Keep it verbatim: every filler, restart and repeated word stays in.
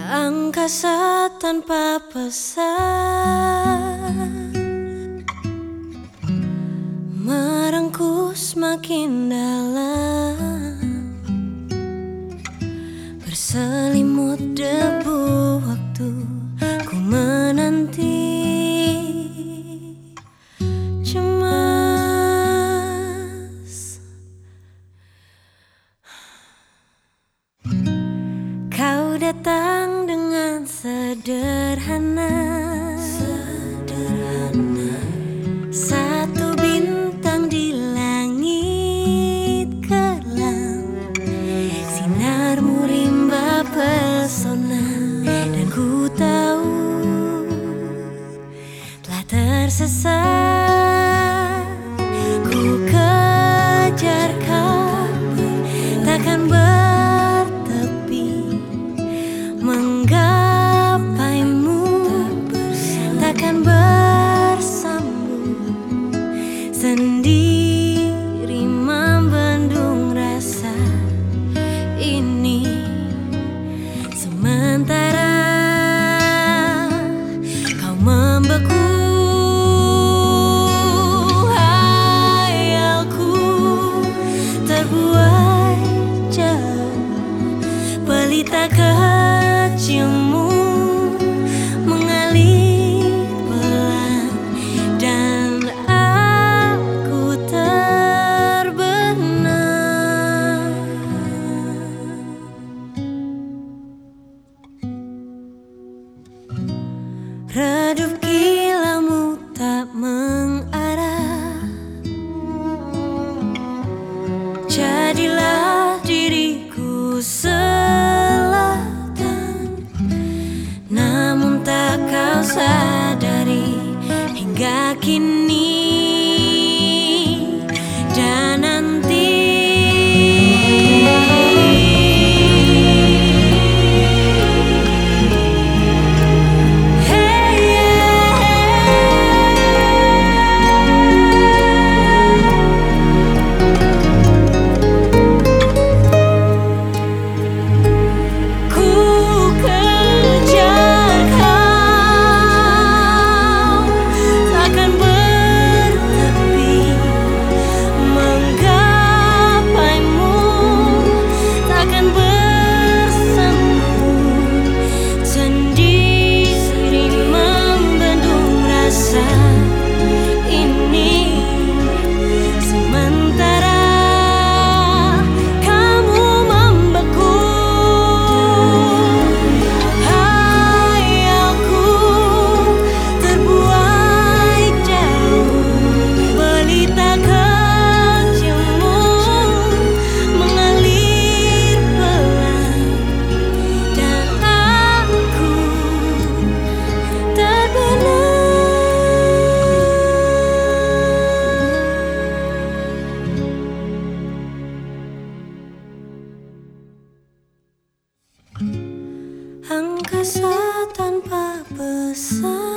Angkasa tanpa pesan merengkuh semakin dalam, berselimut debu waktu ku menanti. Cemas kau datang dengan sederhana, sederhana. Satu bintang di langit kelam, sinarmu rimba pesona. Dan ku tahu telah tersesat, ku kejar kau takkan bertepi, menggapaimu takkan bersambung, sendiri membendung rasa ini. Sementara kau membeku, hayalku terbuai jauh, pelita kecilmu mengalir pelan, dan aku terbenam. Redup kilaumu tak mengarah, jadilah diriku selatan. Namun tak kau sadari hingga kini dan nanti. Angkasa tanpa pesan